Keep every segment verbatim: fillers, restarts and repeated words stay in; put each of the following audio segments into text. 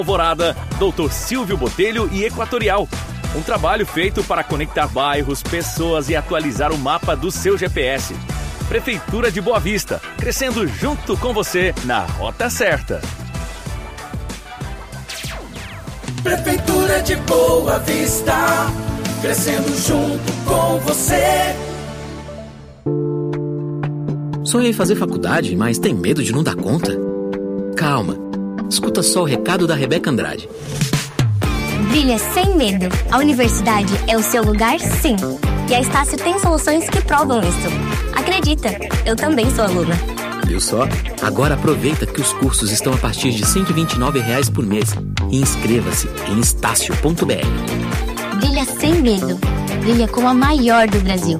Alvorada, doutor Silvio Botelho e Equatorial. Um trabalho feito para conectar bairros, pessoas e atualizar o mapa do seu G P S. Prefeitura de Boa Vista, crescendo junto com você na rota certa. Prefeitura de Boa Vista, crescendo junto com você. Sonha em fazer faculdade, mas tem medo de não dar conta? Calma, escuta só o recado da Rebeca Andrade. Brilha sem medo. A universidade é o seu lugar, sim. E a Estácio tem soluções que provam isso. Acredita, eu também sou aluna. Viu só? Agora aproveita que os cursos estão a partir de cento e vinte e nove reais por mês. E inscreva-se em estácio ponto b r. Brilha sem medo. Brilha com a maior do Brasil.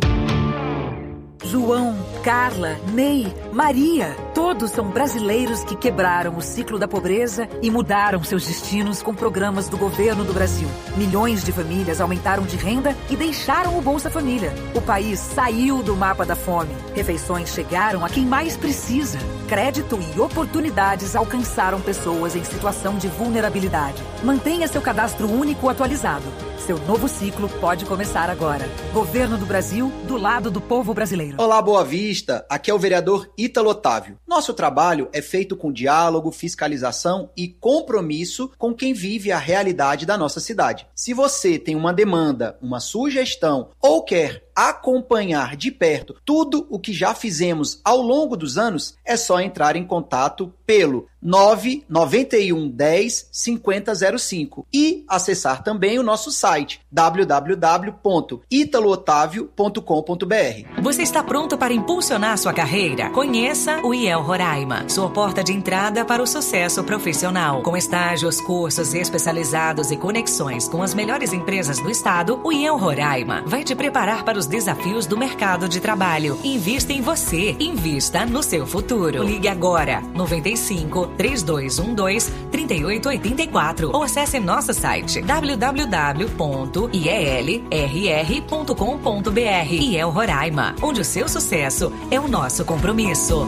João, Carla, Ney, Maria, todos são brasileiros que quebraram o ciclo da pobreza e mudaram seus destinos com programas do governo do Brasil. Milhões de famílias aumentaram de renda e deixaram o Bolsa Família. O país saiu do mapa da fome. Refeições chegaram a quem mais precisa. Crédito e oportunidades alcançaram pessoas em situação de vulnerabilidade. Mantenha seu cadastro único atualizado. Seu novo ciclo pode começar agora. Governo do Brasil, do lado do povo brasileiro. Olá, Boa Vista. Aqui é o vereador Ítalo Otávio. Nosso trabalho é feito com diálogo, fiscalização e compromisso com quem vive a realidade da nossa cidade. Se você tem uma demanda, uma sugestão ou quer acompanhar de perto tudo o que já fizemos ao longo dos anos, é só entrar em contato pelo nove nove um um zero cinco zero zero cinco e acessar também o nosso site w w w ponto italo otávio ponto com ponto b r. Você está pronto para impulsionar sua carreira? Conheça o I E L Roraima, sua porta de entrada para o sucesso profissional. Com estágios, cursos especializados e conexões com as melhores empresas do estado, o I E L Roraima vai te preparar para os desafios do mercado de trabalho. Invista em você. Invista no seu futuro. Ligue agora. noventa e cinco, trinta e dois doze, trinta e oito oitenta e quatro ou acesse nosso site w w w ponto i e l r r ponto com ponto b r. I E L Roraima, onde o seu sucesso é o nosso compromisso.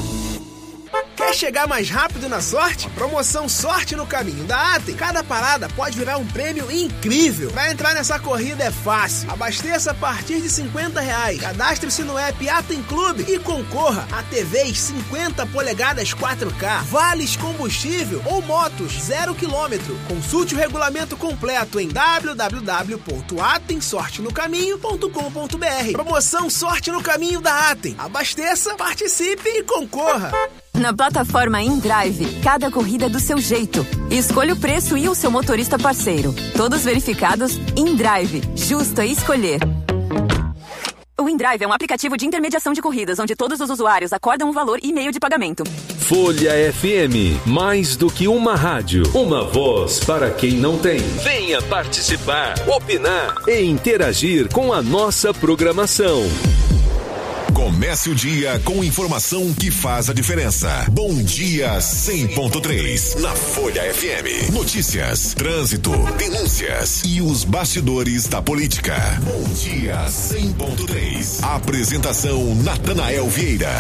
Quer chegar mais rápido na sorte? Promoção Sorte no Caminho da Atem. Cada parada pode virar um prêmio incrível. Pra entrar nessa corrida é fácil. Abasteça a partir de cinquenta reais. Cadastre-se no app Atem Clube e concorra a T Vs cinquenta polegadas quatro K, vales combustível ou motos zero quilômetro. Consulte o regulamento completo em w w w ponto atem sorte no caminho ponto com ponto b r. Promoção Sorte no Caminho da Atem. Abasteça, participe e concorra. Na plataforma InDrive, cada corrida é do seu jeito. Escolha o preço e o seu motorista parceiro. Todos verificados. InDrive, justo a escolher. O InDrive é um aplicativo de intermediação de corridas, onde todos os usuários acordam um valor e meio de pagamento. Folha F M, mais do que uma rádio, uma voz para quem não tem. Venha participar, opinar e interagir com a nossa programação. Comece o dia com informação que faz a diferença. Bom Dia cem ponto três na Folha F M. Notícias, trânsito, denúncias e os bastidores da política. Bom Dia cem ponto três. Apresentação Natanael Vieira.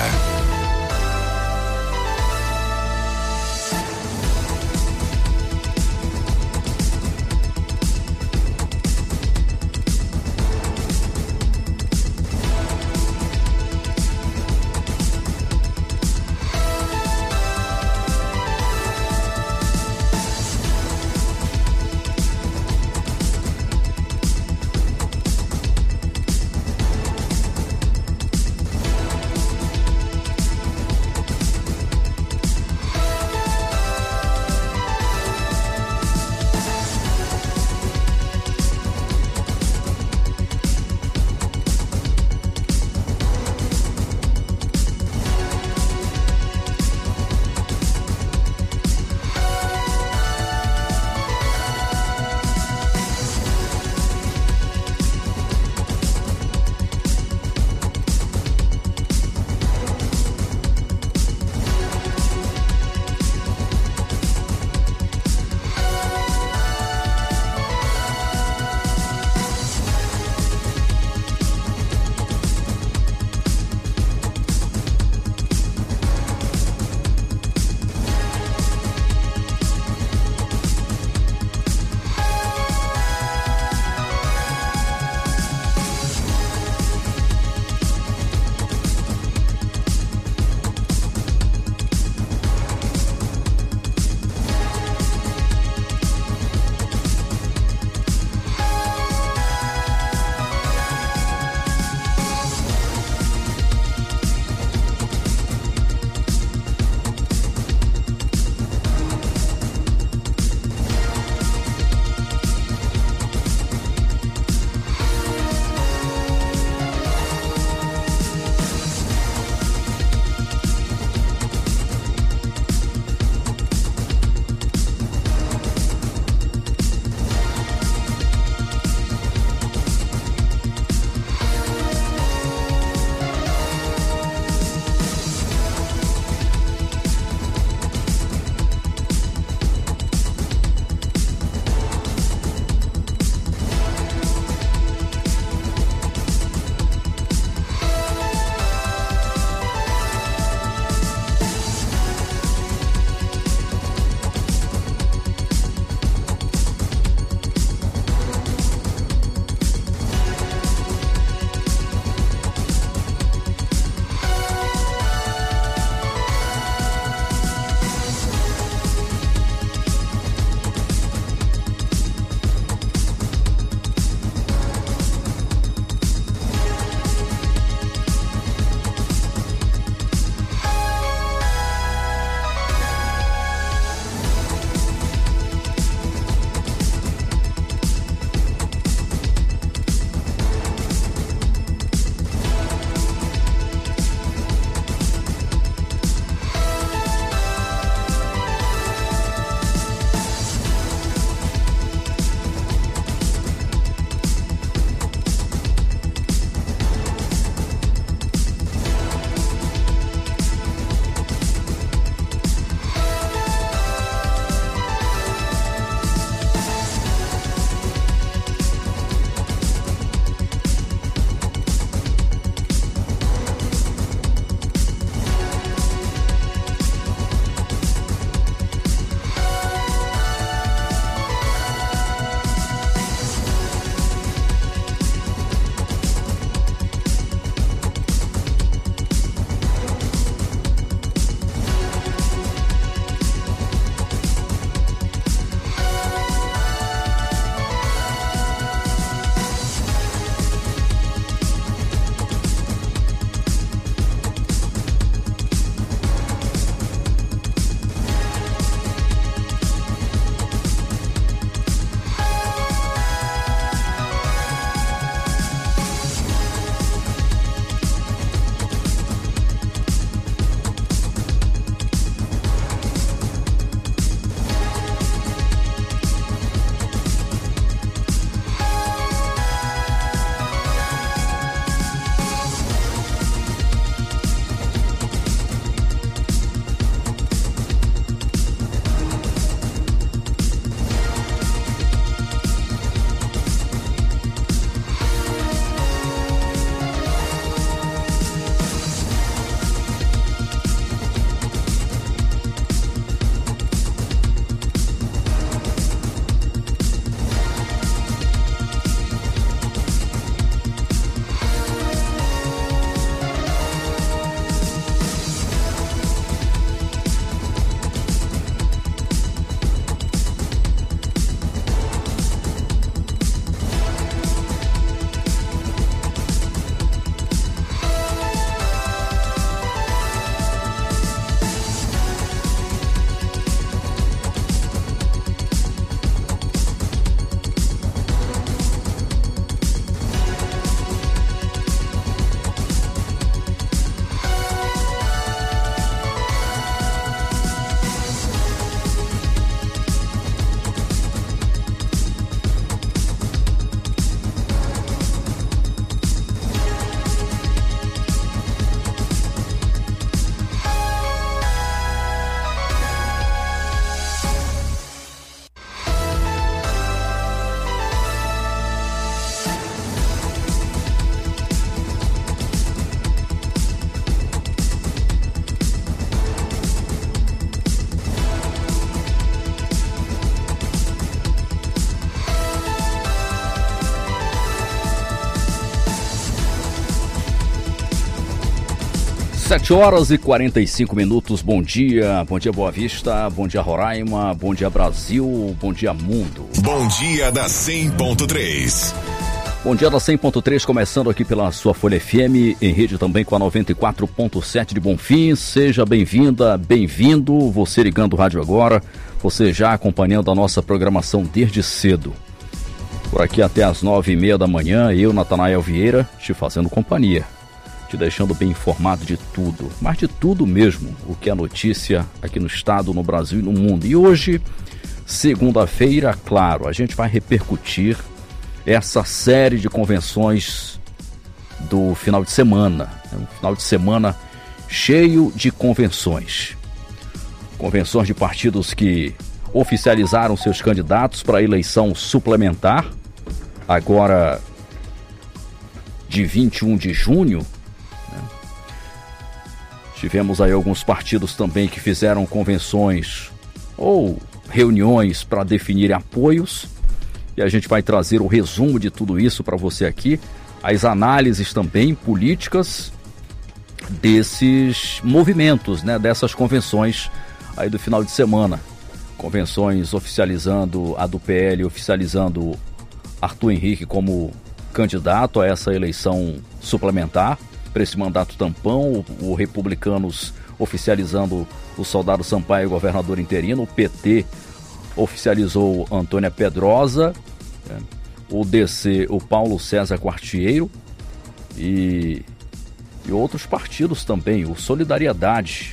sete horas e quarenta e cinco minutos, bom dia, bom dia Boa Vista, bom dia Roraima, bom dia Brasil, bom dia mundo. Bom dia da cem ponto três. Bom dia da cem ponto três, começando aqui pela sua Folha F M, em rede também com a noventa e quatro ponto sete de Bonfim. Seja bem-vinda, bem-vindo, você ligando o rádio agora, você já acompanhando a nossa programação desde cedo. Por aqui até as nove e meia da manhã, eu, Natanael Vieira, te fazendo companhia, te deixando bem informado de tudo, mas de tudo mesmo, o que é notícia aqui no estado, no Brasil e no mundo. E hoje, segunda-feira, claro, a gente vai repercutir essa série de convenções do final de semana. É um final de semana cheio de convenções. Convenções de partidos que oficializaram seus candidatos para a eleição suplementar, agora de vinte e um de junho. Né? Tivemos aí alguns partidos também que fizeram convenções ou reuniões para definir apoios. E a gente vai trazer o resumo de tudo isso para você aqui, as análises também políticas desses movimentos, né, dessas convenções aí do final de semana. Convenções oficializando a do P L, oficializando Arthur Henrique como candidato a essa eleição suplementar, para esse mandato tampão, o, o Republicanos oficializando o Soldado Sampaio, governador interino, o P T oficializou Antônia Pedrosa, né? O D C, o Paulo César Quartiero e, e outros partidos também, o Solidariedade.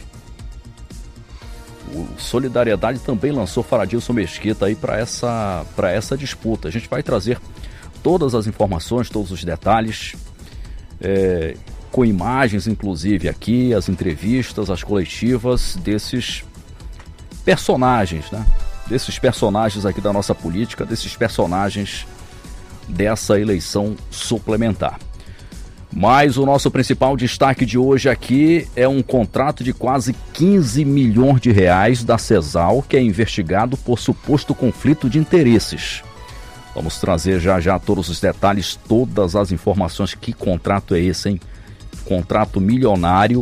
O Solidariedade também lançou Faradilson Mesquita aí para essa, para essa disputa. A gente vai trazer todas as informações, todos os detalhes, é, com imagens inclusive aqui, as entrevistas, as coletivas desses personagens, né? desses personagens aqui da nossa política, desses personagens dessa eleição suplementar. Mas o nosso principal destaque de hoje aqui é um contrato de quase quinze milhões de reais da CESAL, que é investigado por suposto conflito de interesses. Vamos trazer já já todos os detalhes, todas as informações. Que contrato é esse, hein? Contrato milionário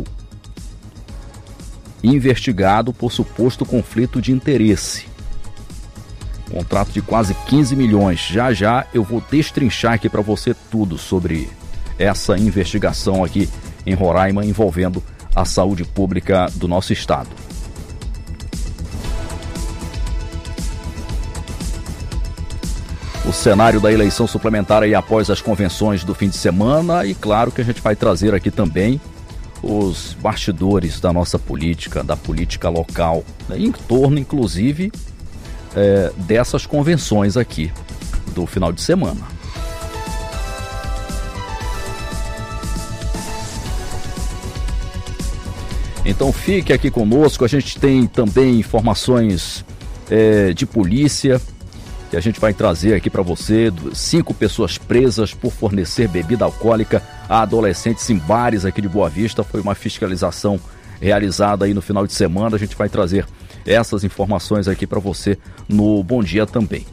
investigado por suposto conflito de interesse. Contrato de quase quinze milhões. Já já eu vou destrinchar aqui para você tudo sobre essa investigação aqui em Roraima envolvendo a saúde pública do nosso estado. O cenário da eleição suplementar aí após as convenções do fim de semana, e claro que a gente vai trazer aqui também os bastidores da nossa política, da política local, né, em torno inclusive É, dessas convenções aqui do final de semana. Então fique aqui conosco, a gente tem também informações é, de polícia que a gente vai trazer aqui para você. Cinco pessoas presas por fornecer bebida alcoólica a adolescentes em bares aqui de Boa Vista. Foi uma fiscalização realizada aí no final de semana. A gente vai trazer essas informações aqui para você no Bom Dia também.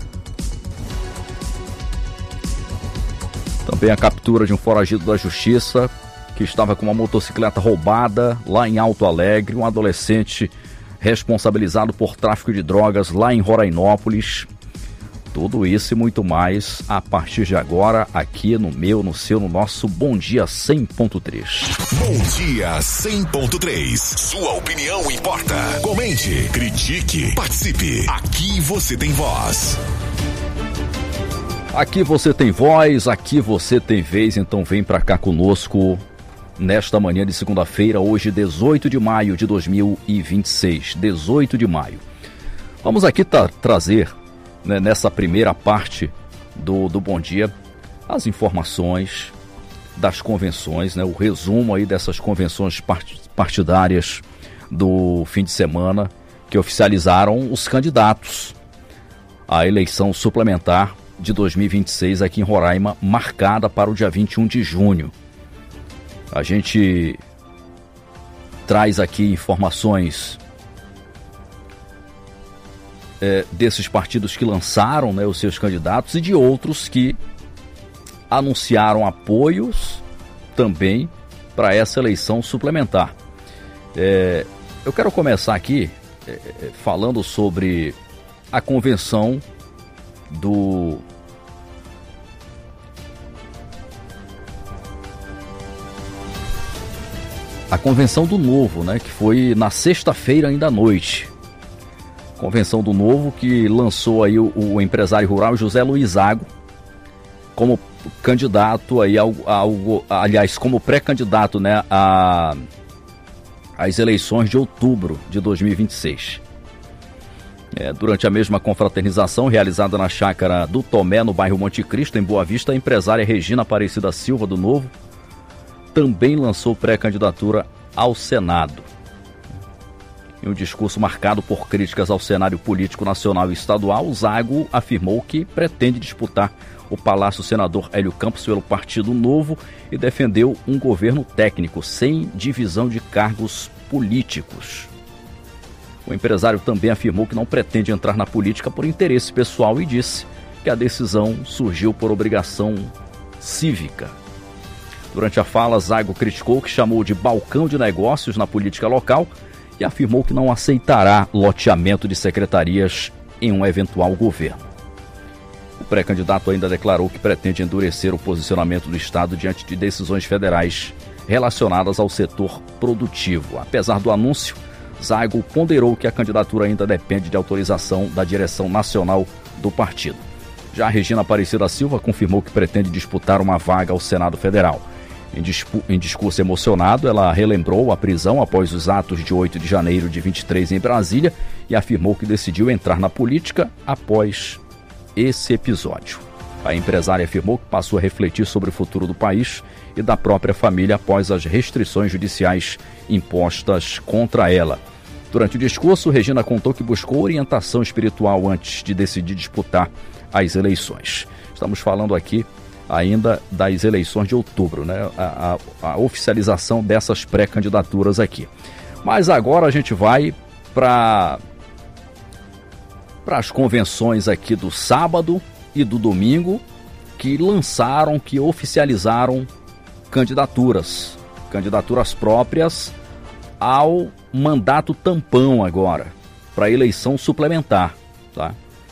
Também a captura de um foragido da justiça que estava com uma motocicleta roubada lá em Alto Alegre, um adolescente responsabilizado por tráfico de drogas lá em Rorainópolis. Tudo isso e muito mais a partir de agora aqui no meu, no seu, no nosso Bom Dia cem ponto três. Bom Dia cem ponto três. Sua opinião importa. Comente, critique, participe. Aqui você tem voz. Aqui você tem voz, aqui você tem vez, então vem pra cá conosco nesta manhã de segunda-feira, hoje dezoito de maio de dois mil e vinte e seis. dezoito de maio. Vamos aqui tra- trazer né, nessa primeira parte do, do Bom Dia as informações das convenções, né, o resumo aí dessas convenções partidárias do fim de semana que oficializaram os candidatos à eleição suplementar de dois mil e vinte e seis aqui em Roraima, marcada para o dia vinte e um de junho. A gente traz aqui informações é, desses partidos que lançaram, né, os seus candidatos e de outros que anunciaram apoios também para essa eleição suplementar. É, eu quero começar aqui é, falando sobre a convenção do a convenção do Novo, né, que foi na sexta-feira ainda à noite. Convenção do Novo, que lançou aí o, o empresário rural José Luiz Zago como candidato aí ao, ao aliás, como pré-candidato, né, a às eleições de outubro de dois mil e vinte e seis. É, durante a mesma confraternização realizada na chácara do Tomé, no bairro Monte Cristo, em Boa Vista, a empresária Regina Aparecida Silva do Novo também lançou pré-candidatura ao Senado. Em um discurso marcado por críticas ao cenário político nacional e estadual, Zago afirmou que pretende disputar o Palácio Senador Hélio Campos pelo Partido Novo e defendeu um governo técnico, sem divisão de cargos políticos. O empresário também afirmou que não pretende entrar na política por interesse pessoal e disse que a decisão surgiu por obrigação cívica. Durante a fala, Zago criticou o que chamou de balcão de negócios na política local e afirmou que não aceitará loteamento de secretarias em um eventual governo. O pré-candidato ainda declarou que pretende endurecer o posicionamento do Estado diante de decisões federais relacionadas ao setor produtivo. Apesar do anúncio, Zago ponderou que a candidatura ainda depende de autorização da direção nacional do partido. Já a Regina Aparecida Silva confirmou que pretende disputar uma vaga ao Senado Federal. Em, dispu- em discurso emocionado, ela relembrou a prisão após os atos de oito de janeiro de vinte e três em Brasília e afirmou que decidiu entrar na política após esse episódio. A empresária afirmou que passou a refletir sobre o futuro do país e da própria família após as restrições judiciais impostas contra ela. Durante o discurso, Regina contou que buscou orientação espiritual antes de decidir disputar as eleições. Estamos falando aqui ainda das eleições de outubro, né? A, a, a oficialização dessas pré-candidaturas aqui. Mas agora a gente vai para para as convenções aqui do sábado e do domingo, que lançaram, que oficializaram candidaturas, candidaturas próprias ao mandato tampão agora, para eleição suplementar, tá?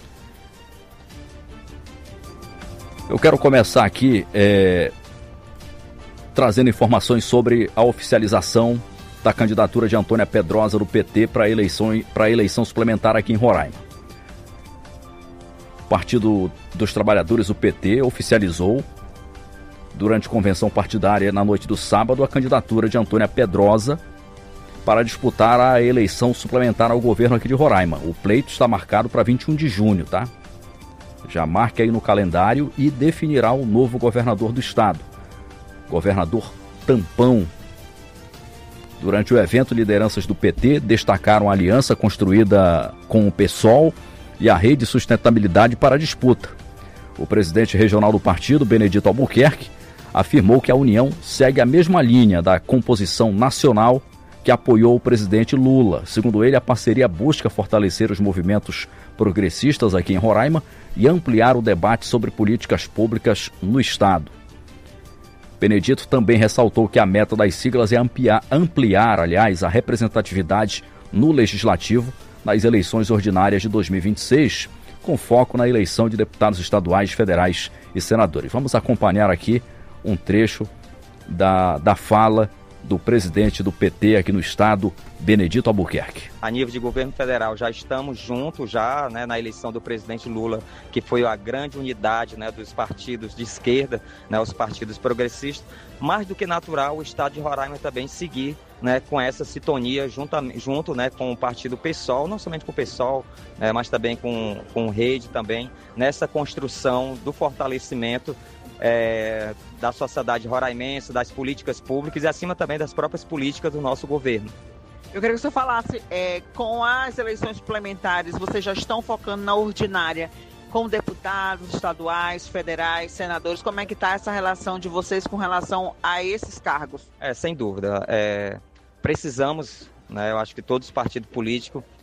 Eu quero começar aqui é, trazendo informações sobre a oficialização da candidatura de Antônia Pedrosa do P T para a eleição, para eleição suplementar aqui em Roraima. O Partido dos Trabalhadores, o P T, oficializou, durante convenção partidária na noite do sábado, a candidatura de Antônia Pedrosa para disputar a eleição suplementar ao governo aqui de Roraima. O pleito está marcado para vinte e um de junho, tá? Já marque aí no calendário e definirá o novo governador do estado, governador tampão. Durante o evento, lideranças do P T destacaram a aliança construída com o PSOL e a Rede de Sustentabilidade para a disputa. O presidente regional do partido, Benedito Albuquerque, afirmou que a união segue a mesma linha da composição nacional que apoiou o presidente Lula. Segundo ele, a parceria busca fortalecer os movimentos progressistas aqui em Roraima e ampliar o debate sobre políticas públicas no estado. Benedito também ressaltou que a meta das siglas é ampliar, ampliar, aliás, a representatividade no Legislativo nas eleições ordinárias de dois mil e vinte e seis, com foco na eleição de deputados estaduais, federais e senadores. Vamos acompanhar aqui um trecho da, da fala do presidente do P T aqui no estado, Benedito Albuquerque. A nível de governo federal, já estamos juntos já, né, na eleição do presidente Lula, que foi a grande unidade, né, dos partidos de esquerda, né, os partidos progressistas. Mais do que natural o estado de Roraima também seguir, né, com essa sintonia junto, junto né, com o partido PSOL, não somente com o PSOL, né, mas também com, com Rede também, nessa construção do fortalecimento É, da sociedade roraimense, das políticas públicas e acima também das próprias políticas do nosso governo. Eu queria que você falasse, é, com as eleições suplementares, vocês já estão focando na ordinária com deputados estaduais, federais, senadores, como é que está essa relação de vocês com relação a esses cargos? É, sem dúvida, é, precisamos, né, eu acho que todos os partidos políticos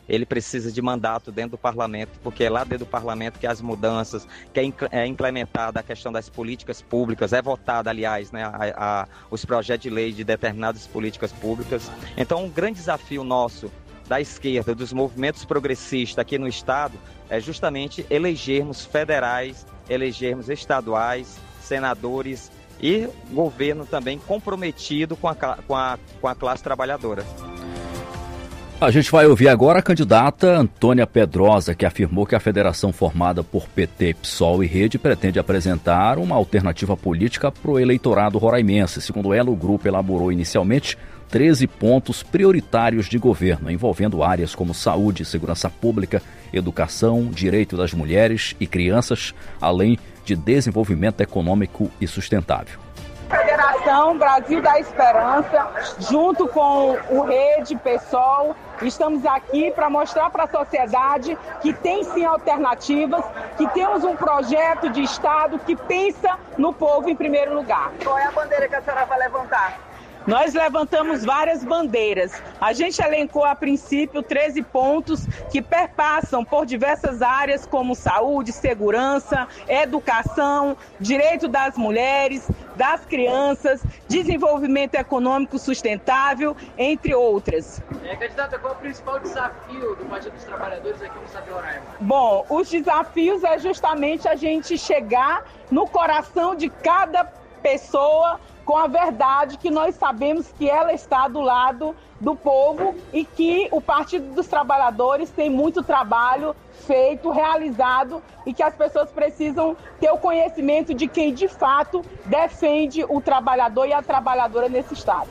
ele precisa de mandato dentro do parlamento, porque é lá dentro do parlamento que as mudanças, que é, é implementada a questão das políticas públicas, é votada, aliás, né, a, a, os projetos de lei de determinadas políticas públicas. Então, um grande desafio nosso da esquerda, dos movimentos progressistas aqui no Estado, é justamente elegermos federais, elegermos estaduais, senadores e governo também comprometido com a, com a, com a classe trabalhadora. A gente vai ouvir agora a candidata Antônia Pedrosa, que afirmou que a federação formada por P T, PSOL e Rede pretende apresentar uma alternativa política para o eleitorado roraimense. Segundo ela, o grupo elaborou inicialmente treze pontos prioritários de governo, envolvendo áreas como saúde, segurança pública, educação, direito das mulheres e crianças, além de desenvolvimento econômico e sustentável. Federação Brasil da Esperança, junto com o Rede, PSOL, estamos aqui para mostrar para a sociedade que tem sim alternativas, que temos um projeto de Estado que pensa no povo em primeiro lugar. Qual é a bandeira que a senhora vai levantar? Nós levantamos várias bandeiras. A gente elencou a princípio treze pontos que perpassam por diversas áreas como saúde, segurança, educação, direito das mulheres, das crianças, desenvolvimento econômico sustentável, entre outras. É, candidata, qual é o principal desafio do Partido dos Trabalhadores aqui no Estado de Roraima? Bom, os desafios é justamente a gente chegar no coração de cada pessoa com a verdade que nós sabemos que ela está do lado do povo e que o Partido dos Trabalhadores tem muito trabalho feito, realizado e que as pessoas precisam ter o conhecimento de quem de fato defende o trabalhador e a trabalhadora nesse estado.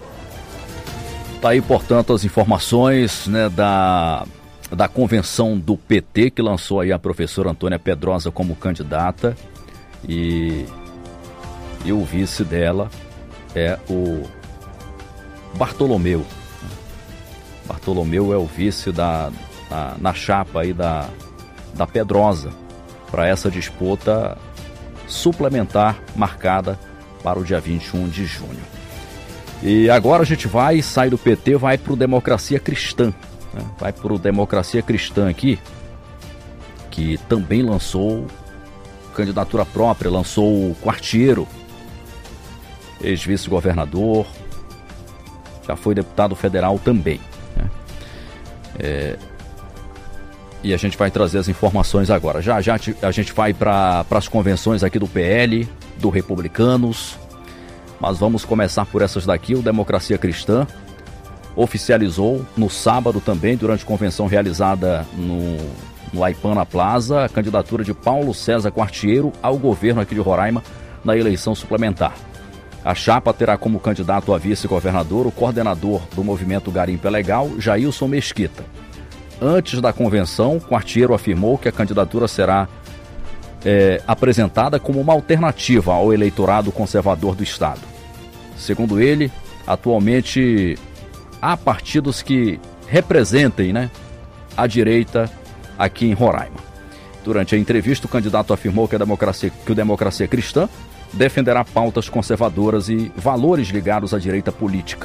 Tá aí, portanto, as informações, né, da, da convenção do P T, que lançou aí a professora Antônia Pedrosa como candidata, e, e o vice dela é o Bartolomeu. Bartolomeu é o vice da, da, na chapa aí da, da Pedrosa, para essa disputa suplementar marcada para o dia vinte e um de junho. E agora a gente vai, sai do P T, vai para o Democracia Cristã. Né? Vai para o Democracia Cristã aqui, que também lançou candidatura própria, lançou o Quartiero, ex-vice-governador, já foi deputado federal também. Né? É, e a gente vai trazer as informações agora. Já já a gente vai para as convenções aqui do P L, do Republicanos, mas vamos começar por essas daqui. O Democracia Cristã oficializou no sábado também, durante convenção realizada no, no Aipana Plaza, a candidatura de Paulo César Quartiero ao governo aqui de Roraima na eleição suplementar. A chapa terá como candidato a vice-governador o coordenador do movimento Garimpo é Legal, Jailson Mesquita. Antes da convenção, Quartiero afirmou que a candidatura será é, apresentada como uma alternativa ao eleitorado conservador do Estado. Segundo ele, atualmente há partidos que representem, né, a direita aqui em Roraima. Durante a entrevista, o candidato afirmou que a democracia, que o Democracia Cristã defenderá pautas conservadoras e valores ligados à direita política.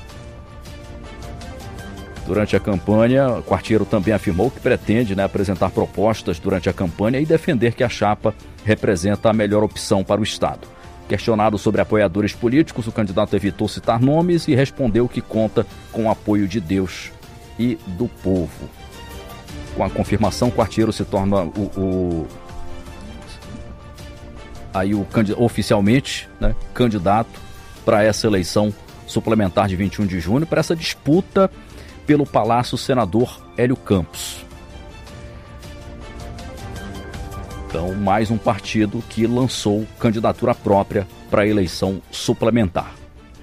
Durante a campanha, Quartiero também afirmou que pretende, né, apresentar propostas durante a campanha e defender que a chapa representa a melhor opção para o Estado. Questionado sobre apoiadores políticos, o candidato evitou citar nomes e respondeu que conta com o apoio de Deus e do povo. Com a confirmação, Quartiero se torna o... o aí o oficialmente, né, candidato para essa eleição suplementar de vinte e um de junho, para essa disputa pelo Palácio Senador Hélio Campos. Então, mais um partido que lançou candidatura própria para a eleição suplementar.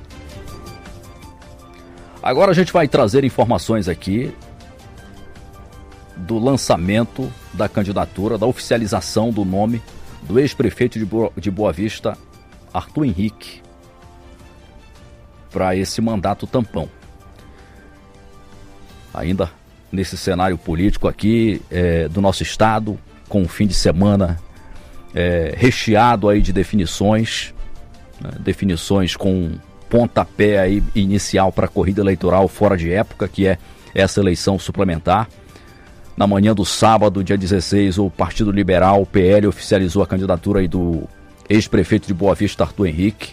Agora a gente vai trazer informações aqui do lançamento da candidatura, da oficialização do nome do ex-prefeito de Boa, de Boa Vista, Arthur Henrique, para esse mandato tampão. Ainda nesse cenário político aqui é, do nosso estado, com um fim de semana é, recheado aí de definições, né, definições com pontapé aí inicial para a corrida eleitoral fora de época, que é essa eleição suplementar. Na manhã do sábado, dia dezesseis, o Partido Liberal, o P L, oficializou a candidatura aí do ex-prefeito de Boa Vista, Arthur Henrique,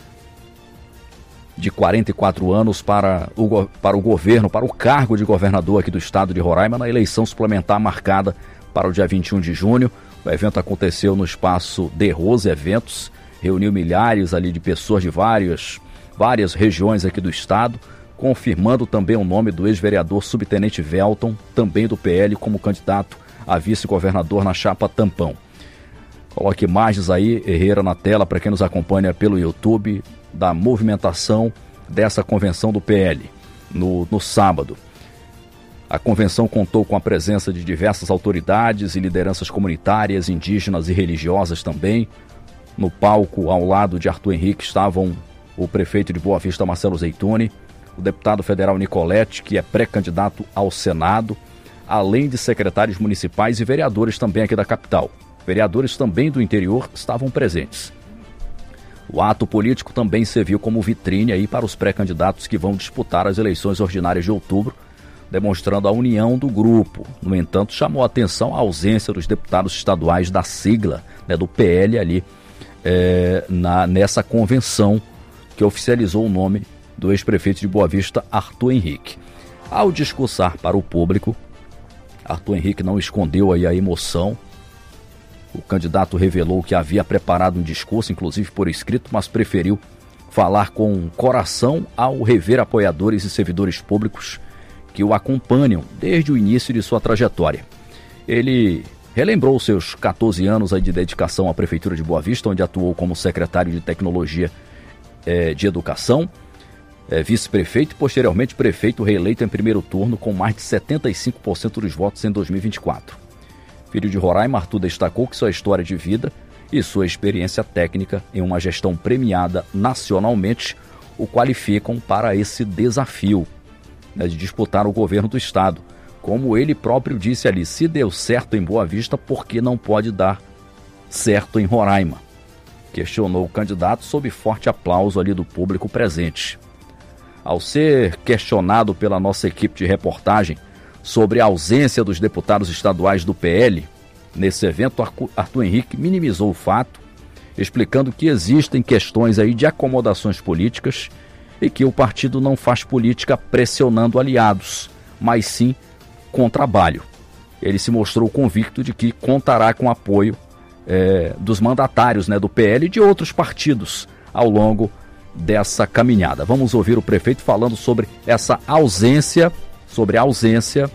de quarenta e quatro anos, para o, para o governo, para o cargo de governador aqui do estado de Roraima, na eleição suplementar marcada para o dia vinte e um de junho. O evento aconteceu no espaço De Rose Eventos, reuniu milhares ali de pessoas de várias, várias regiões aqui do estado, confirmando também o nome do ex-vereador subtenente Velton, também do P L, como candidato a vice-governador na chapa Tampão. Coloque imagens aí, Herrera, na tela, para quem nos acompanha pelo YouTube, da movimentação dessa convenção do P L no, no sábado. A convenção contou com a presença de diversas autoridades e lideranças comunitárias, indígenas e religiosas também. No palco, ao lado de Arthur Henrique, estavam o prefeito de Boa Vista, Marcelo Zeituni, o deputado federal Nicolete, que é pré-candidato ao Senado, além de secretários municipais e vereadores também aqui da capital. Vereadores também do interior estavam presentes. O ato político também serviu como vitrine aí para os pré-candidatos que vão disputar as eleições ordinárias de outubro, demonstrando a união do grupo. No entanto, chamou a atenção a ausência dos deputados estaduais da sigla, né, do P L ali, é, na, nessa convenção que oficializou o nome do ex-prefeito de Boa Vista, Arthur Henrique. Ao discursar para o público, Arthur Henrique não escondeu aí a emoção. O candidato revelou que havia preparado um discurso, inclusive por escrito, mas preferiu falar com coração ao rever apoiadores e servidores públicos que o acompanham desde o início de sua trajetória. Ele relembrou seus catorze anos aí de dedicação à Prefeitura de Boa Vista, onde atuou como secretário de Tecnologia eh, de Educação, É, vice-prefeito e posteriormente prefeito reeleito em primeiro turno com mais de setenta e cinco por cento dos votos em dois mil e vinte e quatro. Filho de Roraima, Arthur destacou que sua história de vida e sua experiência técnica em uma gestão premiada nacionalmente o qualificam para esse desafio, né, de disputar o governo do estado. Como ele próprio disse ali, se deu certo em Boa Vista, por que não pode dar certo em Roraima? Questionou o candidato sob forte aplauso ali do público presente. Ao ser questionado pela nossa equipe de reportagem sobre a ausência dos deputados estaduais do P L, nesse evento, Arthur Henrique minimizou o fato, explicando que existem questões aí de acomodações políticas e que o partido não faz política pressionando aliados, mas sim com trabalho. Ele se mostrou convicto de que contará com o apoio é, dos mandatários, né, do P L e de outros partidos ao longo dessa caminhada. Vamos ouvir o prefeito falando sobre essa ausência, sobre a ausência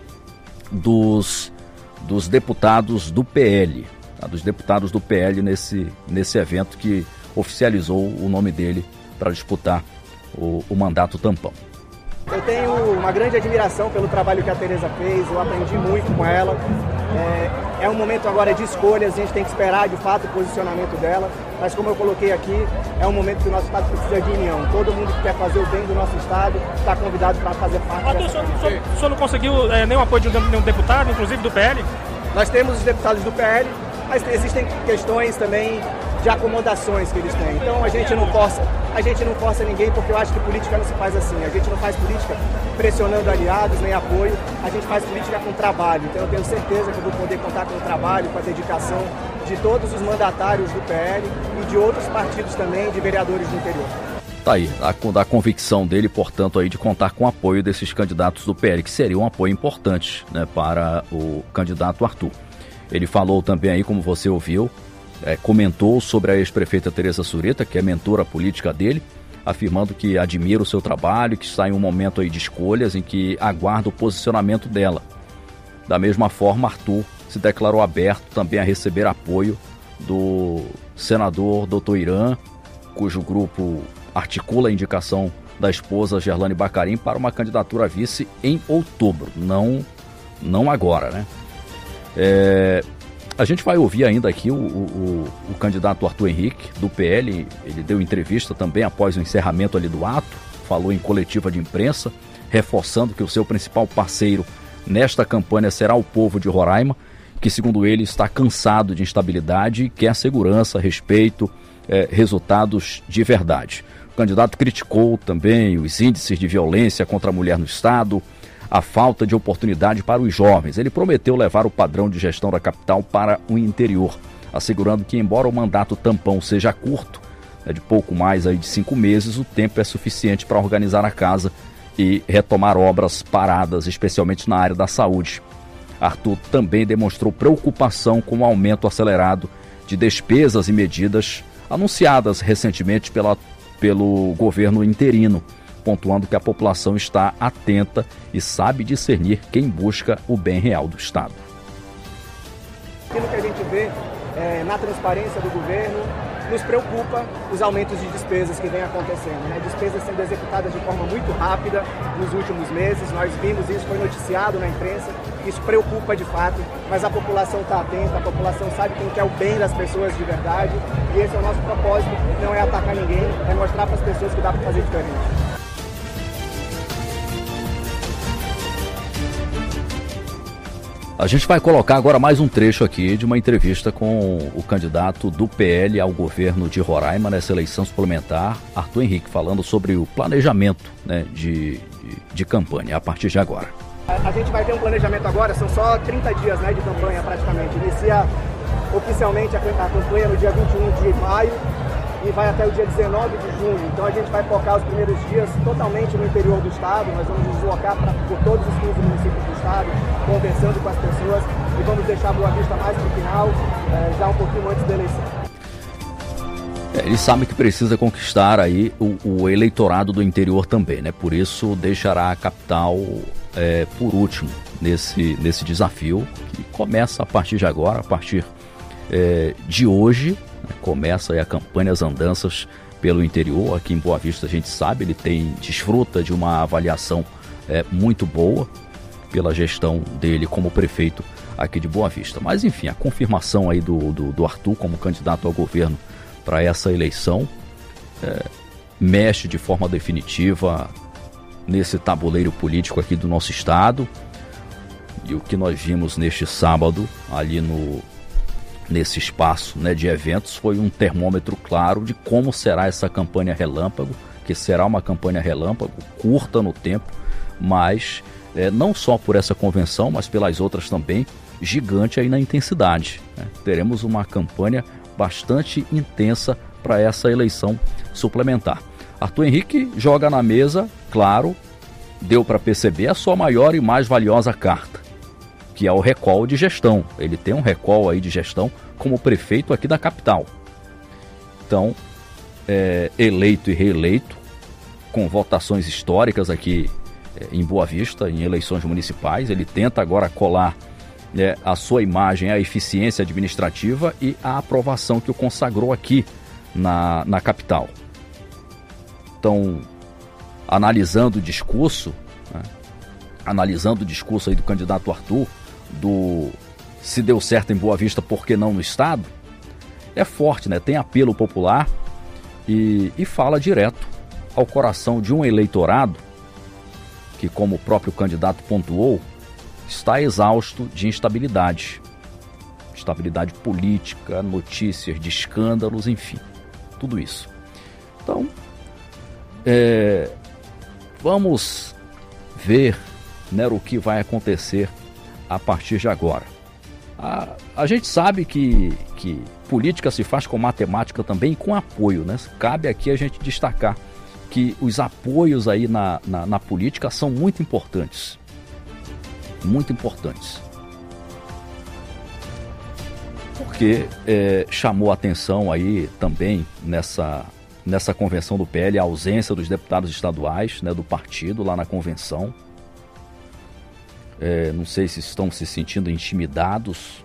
dos, dos deputados do P L, tá? dos deputados do P L nesse, nesse evento que oficializou o nome dele para disputar o, o mandato Tampão. Eu tenho uma grande admiração pelo trabalho que a Tereza fez, eu aprendi muito com ela. É, é um momento agora de escolhas, a gente tem que esperar de fato o posicionamento dela, mas como eu coloquei aqui, é um momento que o nosso estado precisa de união. Todo mundo que quer fazer o bem do nosso estado está convidado para fazer parte. Arthur, o senhor, o, senhor, o senhor não conseguiu é, nenhum apoio de nenhum deputado, inclusive do P L? Nós temos os deputados do P L, mas existem questões também de acomodações que eles têm. Então a gente não força, a gente não força ninguém, porque eu acho que política não se faz assim. A gente não faz política pressionando aliados nem apoio, a gente faz política com trabalho. Então eu tenho certeza que eu vou poder contar com o trabalho, com a dedicação de todos os mandatários do P L e de outros partidos também, de vereadores do interior. Tá aí, a, da convicção dele, portanto, aí de contar com o apoio desses candidatos do P L, que seria um apoio importante, né, para o candidato Arthur. Ele falou também aí, como você ouviu, É, comentou sobre a ex-prefeita Tereza Sureta, que é mentora política dele, afirmando que admira o seu trabalho, que está em um momento aí de escolhas em que aguarda o posicionamento dela. Da mesma forma, Arthur se declarou aberto também a receber apoio do senador doutor Irã, cujo grupo articula a indicação da esposa Gerlane Bacarim para uma candidatura a vice em outubro, não, não agora, né? É... A gente vai ouvir ainda aqui o, o, o candidato Arthur Henrique, do P L. Ele deu entrevista também após o encerramento ali do ato, falou em coletiva de imprensa, reforçando que o seu principal parceiro nesta campanha será o povo de Roraima, que, segundo ele, está cansado de instabilidade e quer segurança, respeito, eh, resultados de verdade. O candidato criticou também os índices de violência contra a mulher no estado, a falta de oportunidade para os jovens. Ele prometeu levar o padrão de gestão da capital para o interior, assegurando que, embora o mandato tampão seja curto, é de pouco mais aí de cinco meses, o tempo é suficiente para organizar a casa e retomar obras paradas, especialmente na área da saúde. Arthur também demonstrou preocupação com o aumento acelerado de despesas e medidas anunciadas recentemente pela, pelo governo interino, pontuando que a população está atenta e sabe discernir quem busca o bem real do Estado. Aquilo que a gente vê é, na transparência do governo, nos preocupa os aumentos de despesas que vem acontecendo, né? Despesas sendo executadas de forma muito rápida nos últimos meses, nós vimos isso, foi noticiado na imprensa, isso preocupa de fato, mas a população está atenta, a população sabe quem quer o bem das pessoas de verdade, e esse é o nosso propósito, não é atacar ninguém, é mostrar para as pessoas que dá para fazer diferente. A gente vai colocar agora mais um trecho aqui de uma entrevista com o candidato do P L ao governo de Roraima nessa eleição suplementar, Arthur Henrique, falando sobre o planejamento, né, de, de, de campanha a partir de agora. A, a gente vai ter um planejamento agora, são só trinta dias, né, de campanha praticamente. Inicia oficialmente a, a campanha no dia vinte e um de maio e vai até o dia dezenove de junho. Então a gente vai focar os primeiros dias totalmente no interior do estado, nós vamos nos deslocar pra, por todos os quinze municípios do estado, conversando com as pessoas e vamos deixar a Boa Vista mais para o final, é, já um pouquinho antes da eleição. É, ele sabe que precisa conquistar aí o, o eleitorado do interior também, né? Por isso deixará a capital é, por último nesse, nesse desafio que começa a partir de agora, a partir é, de hoje. Começa aí a campanha, as andanças pelo interior. Aqui em Boa Vista a gente sabe, ele tem, desfruta de uma avaliação é, muito boa pela gestão dele como prefeito aqui de Boa Vista. Mas enfim, a confirmação aí do, do, do Arthur como candidato ao governo para essa eleição é, mexe de forma definitiva nesse tabuleiro político aqui do nosso estado. E o que nós vimos neste sábado ali no nesse espaço, né, de eventos foi um termômetro claro de como será essa campanha relâmpago, que será uma campanha relâmpago, curta no tempo, mas é, não só por essa convenção, mas pelas outras também, gigante aí na intensidade, né? Teremos uma campanha bastante intensa para essa eleição suplementar. Arthur Henrique joga na mesa, claro, deu para perceber a sua maior e mais valiosa carta, que é o recall de gestão. Ele tem um recall aí de gestão como prefeito aqui da capital. Então, é, eleito e reeleito, com votações históricas aqui é, em Boa Vista, em eleições municipais, ele tenta agora colar é, a sua imagem, a eficiência administrativa e a aprovação que o consagrou aqui na, na capital. Então, analisando o discurso, né, analisando o discurso aí do candidato Arthur, do se deu certo em Boa Vista, por que não no estado, é forte, né? Tem apelo popular e, e fala direto ao coração de um eleitorado que, como o próprio candidato pontuou, está exausto de instabilidade. Instabilidade política, notícias de escândalos, enfim, tudo isso. Então, é, vamos ver, né, o que vai acontecer a partir de agora. A, a gente sabe que, que política se faz com matemática também e com apoio, né? Cabe aqui a gente destacar que os apoios aí na, na, na política são muito importantes. Muito importantes. Porque é, chamou a atenção aí também nessa, nessa convenção do P L a ausência dos deputados estaduais, né, do partido lá na convenção. É, não sei se estão se sentindo intimidados.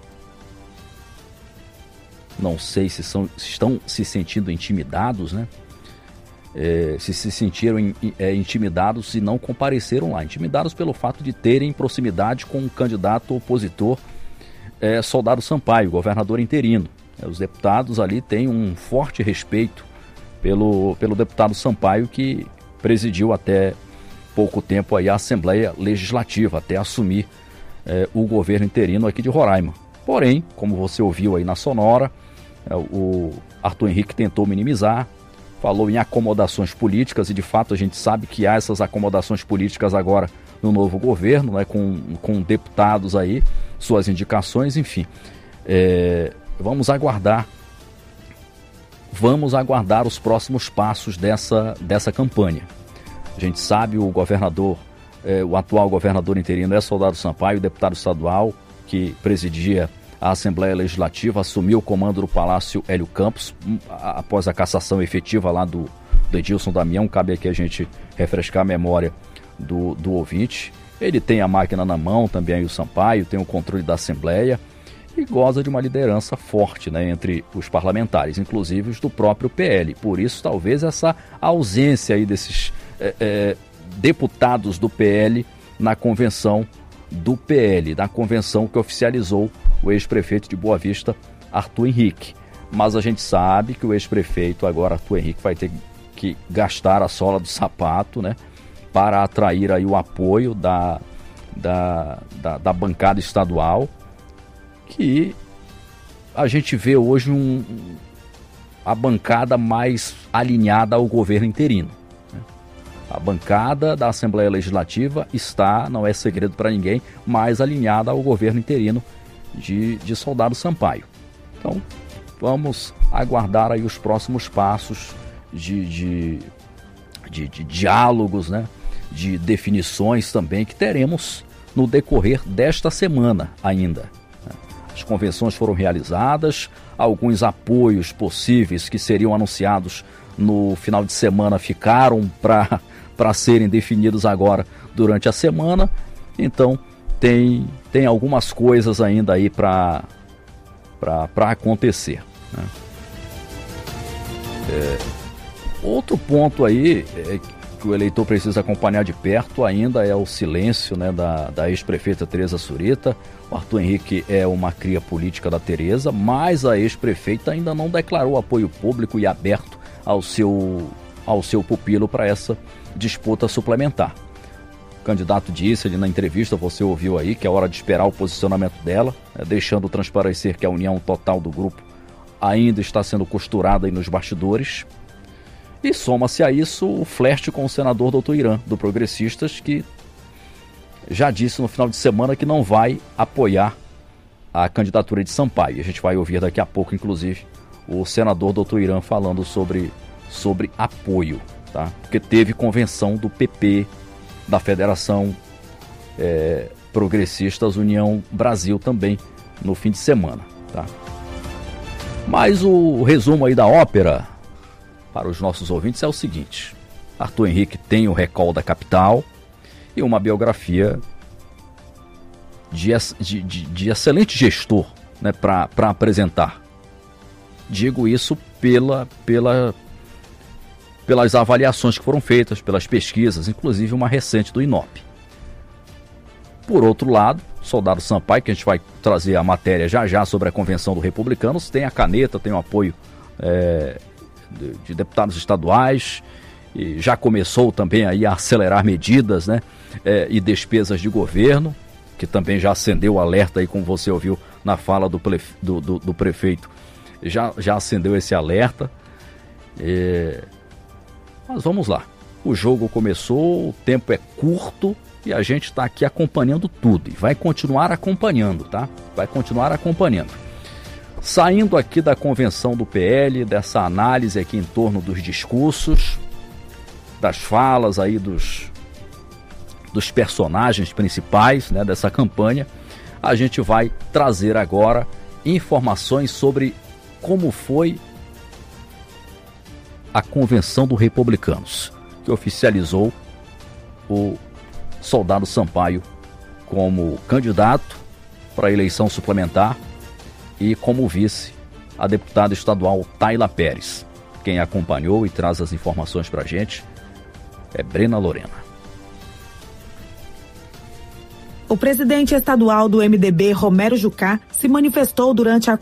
Não sei se, são, se estão se sentindo intimidados, né? É, se se sentiram in, é, intimidados e não compareceram lá. Intimidados pelo fato de terem proximidade com o candidato opositor é, Soldado Sampaio, governador interino. É, os deputados ali têm um forte respeito pelo, pelo deputado Sampaio, que presidiu até pouco tempo aí a Assembleia Legislativa, até assumir é, o governo interino aqui de Roraima. Porém, como você ouviu aí na sonora, é, o Arthur Henrique tentou minimizar, falou em acomodações políticas e de fato a gente sabe que há essas acomodações políticas agora no novo governo, né, com, com deputados aí, suas indicações, enfim. É, vamos aguardar, vamos aguardar os próximos passos dessa, dessa campanha. A gente sabe, o governador, é, o atual governador interino é Soldado Sampaio, deputado estadual que presidia a Assembleia Legislativa, assumiu o comando do Palácio Hélio Campos, após a cassação efetiva lá do, do Edilson Damião. Cabe aqui a gente refrescar a memória do, do ouvinte. Ele tem a máquina na mão, também aí o Sampaio, tem o controle da Assembleia e goza de uma liderança forte, né, entre os parlamentares, inclusive os do próprio P L. Por isso, talvez essa ausência aí desses é, é, deputados do P L na convenção do P L, na convenção que oficializou o ex-prefeito de Boa Vista, Arthur Henrique. Mas a gente sabe que o ex-prefeito, agora Arthur Henrique, vai ter que gastar a sola do sapato, né, para atrair aí o apoio da, da, da, da bancada estadual, que a gente vê hoje um, a bancada mais alinhada ao governo interino. Né? A bancada da Assembleia Legislativa está, não é segredo para ninguém, mais alinhada ao governo interino de, de Soldado Sampaio. Então, vamos aguardar aí os próximos passos de, de, de, de diálogos, né? De definições também que teremos no decorrer desta semana ainda. As convenções foram realizadas, alguns apoios possíveis que seriam anunciados no final de semana ficaram para para serem definidos agora durante a semana. Então tem, tem algumas coisas ainda aí para para acontecer, né? É, outro ponto aí é que o eleitor precisa acompanhar de perto ainda é o silêncio, né, da, da ex-prefeita Tereza Surita. O Arthur Henrique é uma cria política da Tereza, mas a ex-prefeita ainda não declarou apoio público e aberto ao seu, ao seu pupilo para essa disputa suplementar. O candidato disse ali na entrevista, você ouviu aí, que é hora de esperar o posicionamento dela, né, deixando transparecer que a união total do grupo ainda está sendo costurada aí nos bastidores. E soma-se a isso o flerte com o senador doutor Irã, do Progressistas, que já disse no final de semana que não vai apoiar a candidatura de Sampaio. E a gente vai ouvir daqui a pouco, inclusive, o senador doutor Irã falando sobre, sobre apoio, tá? Porque teve convenção do P P, da Federação é, Progressistas União Brasil também no fim de semana, tá? Mas o resumo aí da ópera para os nossos ouvintes é o seguinte: Arthur Henrique tem o recall da capital e uma biografia de, de, de, de excelente gestor, né, para apresentar. Digo isso pela, pela, pelas avaliações que foram feitas, pelas pesquisas, inclusive uma recente do INOP. Por outro lado, Soldado Sampaio, que a gente vai trazer a matéria já já sobre a Convenção do Republicanos, tem a caneta, tem o apoio é, de, de deputados estaduais, e já começou também aí a acelerar medidas, né, é, e despesas de governo, que também já acendeu o alerta aí, como você ouviu na fala do, plefe, do, do, do prefeito, já, já acendeu esse alerta. É, mas vamos lá, o jogo começou, o tempo é curto e a gente está aqui acompanhando tudo e vai continuar acompanhando, tá? Vai continuar acompanhando. Saindo aqui da convenção do P L, dessa análise aqui em torno dos discursos, das falas aí dos, dos personagens principais, né, dessa campanha, a gente vai trazer agora informações sobre como foi a Convenção do Republicanos, que oficializou o Soldado Sampaio como candidato para a eleição suplementar e como vice a deputada estadual Tayla Pérez. Quem acompanhou e traz as informações para a gente é Brena Lorena. O presidente estadual do M D B, Romero Jucá, se manifestou durante a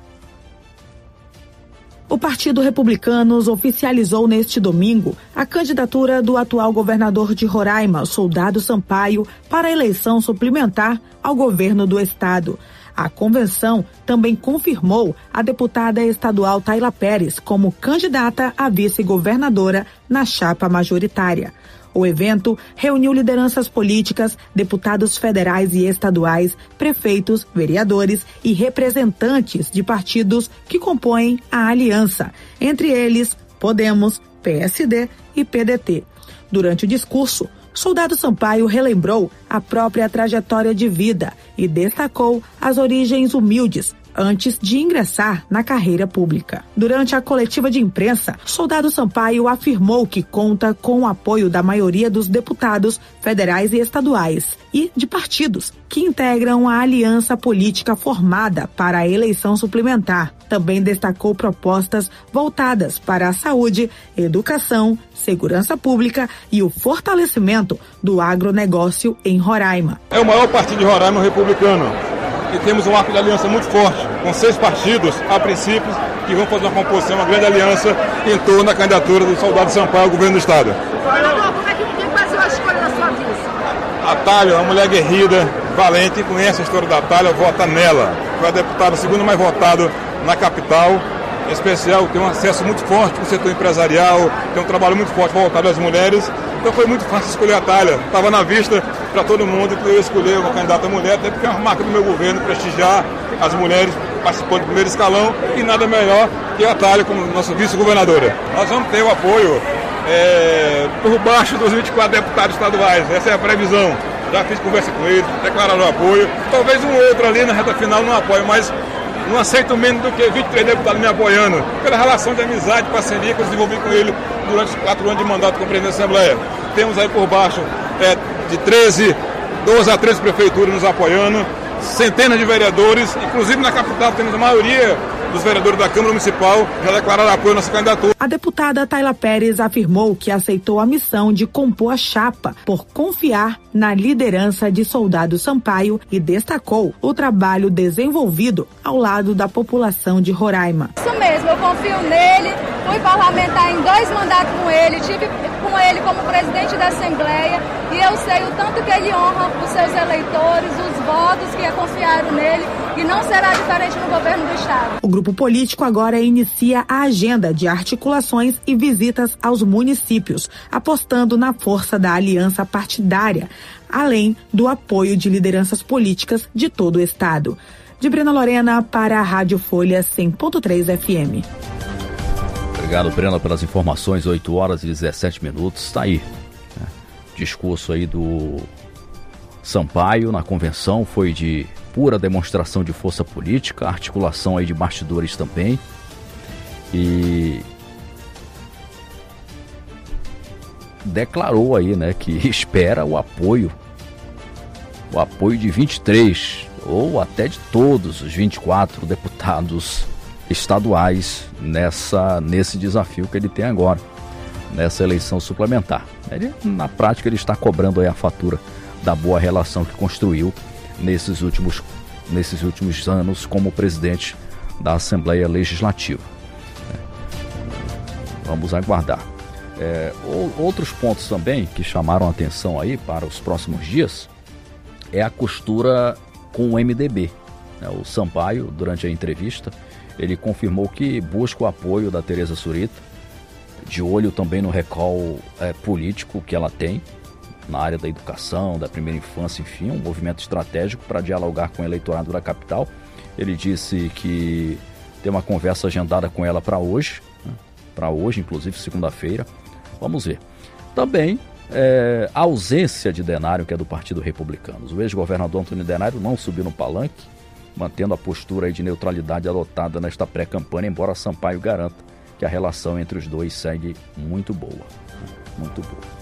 O Partido Republicanos oficializou neste domingo a candidatura do atual governador de Roraima, Soldado Sampaio, para a eleição suplementar ao governo do estado. A convenção também confirmou a deputada estadual Tayla Pérez como candidata a vice-governadora na chapa majoritária. O evento reuniu lideranças políticas, deputados federais e estaduais, prefeitos, vereadores e representantes de partidos que compõem a aliança, entre eles Podemos, P S D e P D T. Durante o discurso, Soldado Sampaio relembrou a própria trajetória de vida e destacou as origens humildes antes de ingressar na carreira pública. Durante a coletiva de imprensa, Soldado Sampaio afirmou que conta com o apoio da maioria dos deputados federais e estaduais e de partidos que integram a aliança política formada para a eleição suplementar. Também destacou propostas voltadas para a saúde, educação, segurança pública e o fortalecimento do agronegócio em Roraima. É o maior partido de Roraima, o Republicano. E temos um arco de aliança muito forte, com seis partidos, a princípio, que vão fazer uma composição, uma grande aliança em torno da candidatura do Soldado Sampaio ao governo do Estado. Governador, como é que quem fazia a escolha da sua vice? A Thalia é uma mulher guerrida, valente, conhece a história da Thalia, vota nela. Foi a deputada segunda mais votada na capital. Em especial, tem um acesso muito forte com o setor empresarial, tem um trabalho muito forte voltado às mulheres. Então foi muito fácil escolher a Thalia. Estava na vista para todo mundo que eu escolher uma candidata mulher, até porque é uma marca do meu governo prestigiar as mulheres participando do primeiro escalão e nada melhor que a Thalia como nossa vice-governadora. Nós vamos ter o apoio é, por baixo dos vinte e quatro deputados estaduais. Essa é a previsão. Já fiz conversa com eles, declararam o apoio. Talvez um outro ali na reta final não apoie, mas não aceito menos do que vinte e três deputados me apoiando, pela relação de amizade e parceria que eu desenvolvi com ele durante os quatro anos de mandato como presidente da Assembleia. Temos aí por baixo é, de treze, doze a treze prefeituras nos apoiando, centenas de vereadores, inclusive na capital temos a maioria dos vereadores da Câmara Municipal já declararam apoio à nossa candidatura. A deputada Tayla Pérez afirmou que aceitou a missão de compor a chapa por confiar na liderança de Soldado Sampaio e destacou o trabalho desenvolvido ao lado da população de Roraima. Isso mesmo, eu confio nele, fui parlamentar em dois mandatos com ele, tive com ele como presidente da Assembleia e eu sei o tanto que ele honra os seus eleitores, os votos que confiaram nele e não será diferente no governo do Estado. O grupo político agora inicia a agenda de articulações e visitas aos municípios, apostando na força da aliança partidária, além do apoio de lideranças políticas de todo o Estado. De Brena Lorena para a Rádio Folha cem ponto três F M. Obrigado, Brena, pelas informações. oito horas e dezessete minutos. Está aí. Né? Discurso aí do Sampaio na convenção foi de pura demonstração de força política, articulação aí de bastidores também. E declarou aí, né, que espera o apoio, o apoio de vinte e três ou até de todos os vinte e quatro deputados estaduais nessa, nesse desafio que ele tem agora, nessa eleição suplementar. Ele, na prática, ele está cobrando aí a fatura da boa relação que construiu nesses últimos, nesses últimos anos como presidente da Assembleia Legislativa. Vamos aguardar. É, outros pontos também que chamaram a atenção aí para os próximos dias é a costura com o M D B. O Sampaio, durante a entrevista, ele confirmou que busca o apoio da Tereza Surita, de olho também no recall é, político que ela tem na área da educação, da primeira infância, enfim, um movimento estratégico para dialogar com o eleitorado da capital. Ele disse que tem uma conversa agendada com ela para hoje, né? para hoje, inclusive segunda-feira. Vamos ver. Também é, a ausência de Denário, que é do Partido Republicano. O ex-governador Antônio Denário não subiu no palanque, mantendo a postura aí de neutralidade adotada nesta pré-campanha, embora Sampaio garanta que a relação entre os dois segue muito boa. Muito boa.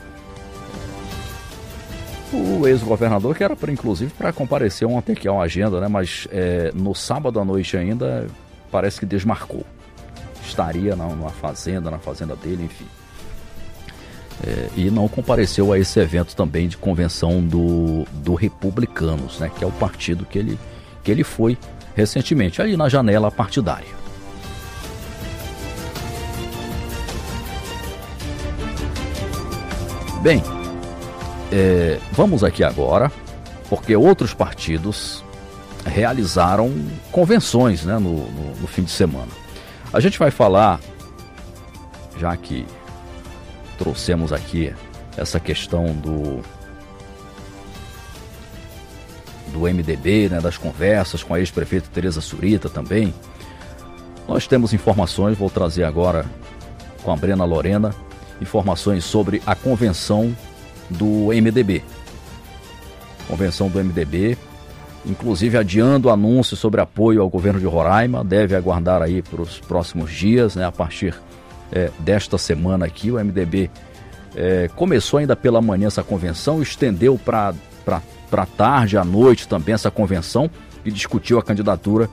O ex-governador, que era para, inclusive para comparecer ontem, que é uma agenda, né? Mas é, no sábado à noite ainda parece que desmarcou. Estaria na, numa fazenda, na fazenda dele, enfim. É, e não compareceu a esse evento também de convenção do, do Republicanos, né? Que é o partido que ele, que ele foi recentemente, ali na janela partidária. Bem, é, vamos aqui agora, porque outros partidos realizaram convenções, né, no, no, no fim de semana. A gente vai falar, já que trouxemos aqui essa questão do, do M D B, né, das conversas com a ex-prefeita Tereza Surita também. Nós temos informações, vou trazer agora com a Brena Lorena, informações sobre a convenção do M D B. Convenção do M D B, inclusive adiando anúncio sobre apoio ao governo de Roraima, deve aguardar aí para os próximos dias, né, a partir é, desta semana aqui. O M D B é, começou ainda pela manhã essa convenção, estendeu para para tarde, à noite também essa convenção, e discutiu a candidatura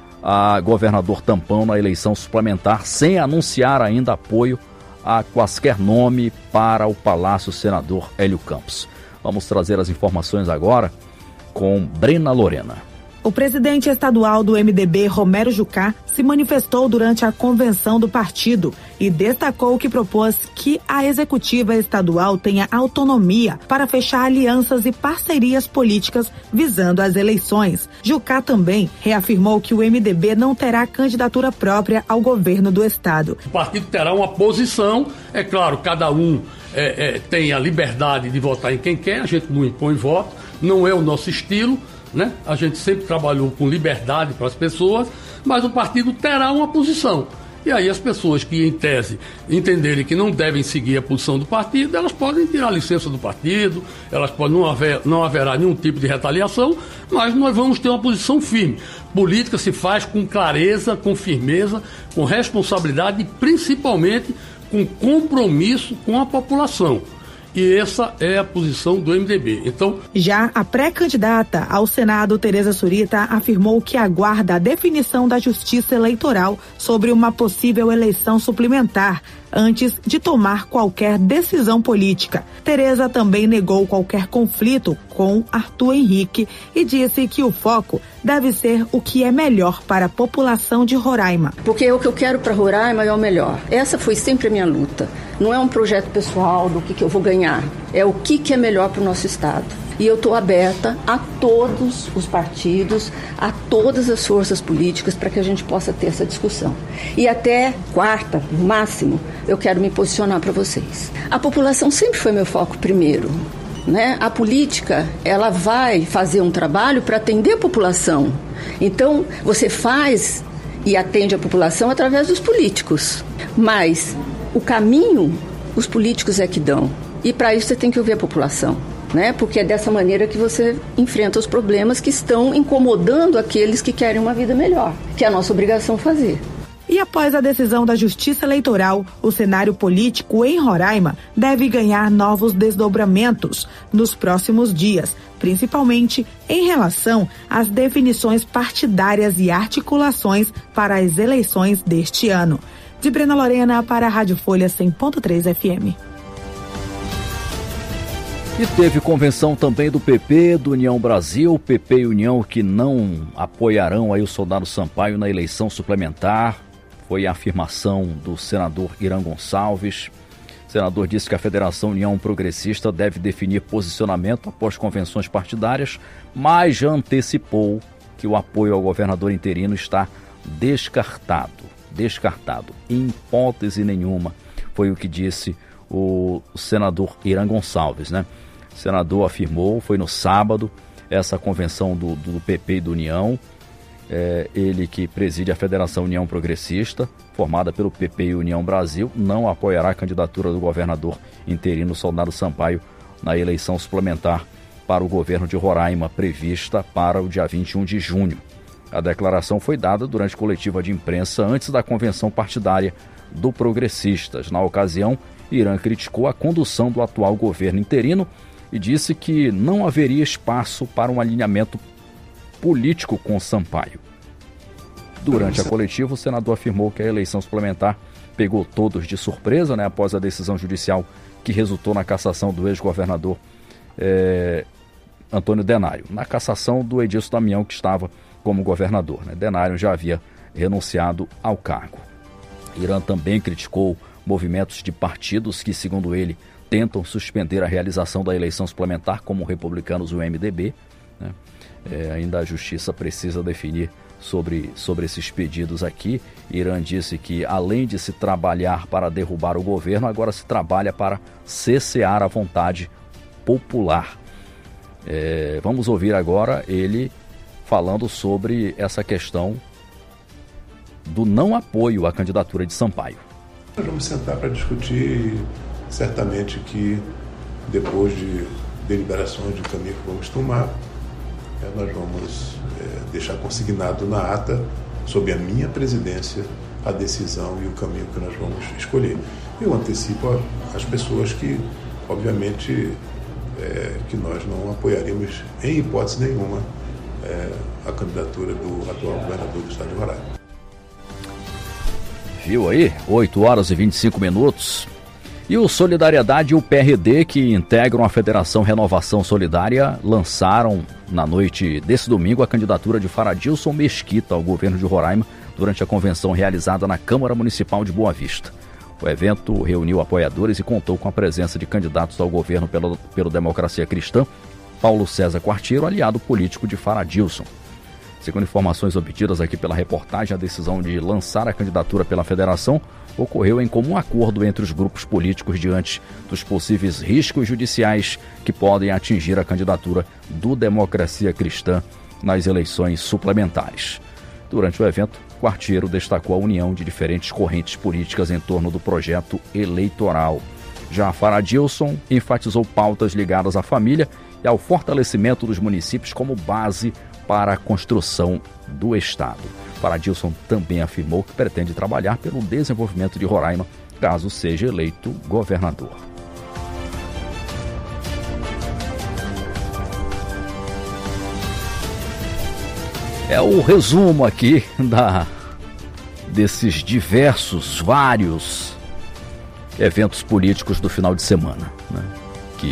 a governador tampão na eleição suplementar, sem anunciar ainda apoio a quaisquer nome para o Palácio Senador Hélio Campos. Vamos trazer as informações agora com Brena Lorena. O presidente estadual do M D B, Romero Jucá, se manifestou durante a convenção do partido e destacou que propôs que a executiva estadual tenha autonomia para fechar alianças e parcerias políticas visando as eleições. Jucá também reafirmou que o M D B não terá candidatura própria ao governo do estado. O partido terá uma posição, é claro, cada um é, é, tem a liberdade de votar em quem quer, a gente não impõe voto, não é o nosso estilo, né? A gente sempre trabalhou com liberdade para as pessoas, mas o partido terá uma posição. E aí as pessoas que, em tese, entenderem que não devem seguir a posição do partido, elas podem tirar a licença do partido, elas podem, não, haver, não haverá nenhum tipo de retaliação, mas nós vamos ter uma posição firme. Política se faz com clareza, com firmeza, com responsabilidade e principalmente com compromisso com a população. E essa é a posição do M D B. Então, já a pré-candidata ao Senado, Tereza Surita, afirmou que aguarda a definição da Justiça Eleitoral sobre uma possível eleição suplementar antes de tomar qualquer decisão política. Tereza também negou qualquer conflito com Arthur Henrique e disse que o foco deve ser o que é melhor para a população de Roraima. Porque o que eu quero para Roraima é o melhor. Essa foi sempre a minha luta. Não é um projeto pessoal do que, que eu vou ganhar. É o que, que é melhor para o nosso estado. E eu estou aberta a todos os partidos, a todas as forças políticas para que a gente possa ter essa discussão. E até quarta, no máximo, eu quero me posicionar para vocês. A população sempre foi meu foco primeiro, né? A política, ela vai fazer um trabalho para atender a população. Então, você faz e atende a população através dos políticos. Mas o caminho, os políticos é que dão. E para isso você tem que ouvir a população. Né? Porque é dessa maneira que você enfrenta os problemas que estão incomodando aqueles que querem uma vida melhor, que é a nossa obrigação fazer. E após a decisão da Justiça Eleitoral, o cenário político em Roraima deve ganhar novos desdobramentos nos próximos dias, principalmente em relação às definições partidárias e articulações para as eleições deste ano. De Brena Lorena para a Rádio Folha cem ponto três F M. E teve convenção também do P P, do União Brasil, P P e União que não apoiarão aí o soldado Sampaio na eleição suplementar. Foi a afirmação do senador Irã Gonçalves. O senador disse que a Federação União Progressista deve definir posicionamento após convenções partidárias, mas já antecipou que o apoio ao governador interino está descartado. Descartado, em hipótese nenhuma, foi o que disse o senador Irã Gonçalves, né? O senador afirmou, foi no sábado, essa convenção do, do P P e do União, é, ele que preside a Federação União Progressista, formada pelo P P e União Brasil, não apoiará a candidatura do governador interino Soldado Sampaio na eleição suplementar para o governo de Roraima, prevista para o dia vinte e um de junho. A declaração foi dada durante coletiva de imprensa antes da convenção partidária do Progressistas. Na ocasião, Irã criticou a condução do atual governo interino e disse que não haveria espaço para um alinhamento político com Sampaio. Durante a coletiva, o senador afirmou que a eleição suplementar pegou todos de surpresa, né, após a decisão judicial que resultou na cassação do ex-governador é, Antônio Denário, na cassação do Edilson Damião, que estava como governador. Né? Denário já havia renunciado ao cargo. Irã também criticou movimentos de partidos que, segundo ele, tentam suspender a realização da eleição suplementar, como Republicanos e o M D B. Né? É, ainda a Justiça precisa definir sobre, sobre esses pedidos aqui. Irã disse que, além de se trabalhar para derrubar o governo, agora se trabalha para cessear a vontade popular. É, vamos ouvir agora ele falando sobre essa questão do não apoio à candidatura de Sampaio. Nós vamos sentar para discutir e certamente que depois de deliberações de caminho que vamos tomar, é, nós vamos é, deixar consignado na ata, sob a minha presidência, a decisão e o caminho que nós vamos escolher. Eu antecipo às pessoas que, obviamente, é, que nós não apoiaremos em hipótese nenhuma é, a candidatura do atual governador do estado de Roraima. Viu aí? oito horas e vinte e cinco minutos. E o Solidariedade e o P R D, que integram a Federação Renovação Solidária, lançaram na noite desse domingo a candidatura de Faradilson Mesquita ao governo de Roraima durante a convenção realizada na Câmara Municipal de Boa Vista. O evento reuniu apoiadores e contou com a presença de candidatos ao governo pelo, pelo Democracia Cristã, Paulo César Quartiero, aliado político de Faradilson. Segundo informações obtidas aqui pela reportagem, a decisão de lançar a candidatura pela federação ocorreu em comum acordo entre os grupos políticos diante dos possíveis riscos judiciais que podem atingir a candidatura do Democracia Cristã nas eleições suplementares. Durante o evento, Quartiero destacou a união de diferentes correntes políticas em torno do projeto eleitoral. Já Faradilson enfatizou pautas ligadas à família e ao fortalecimento dos municípios como base para a construção do Estado. Faradilson também afirmou que pretende trabalhar pelo desenvolvimento de Roraima, caso seja eleito governador. É o resumo aqui da, desses diversos, vários eventos políticos do final de semana, né, que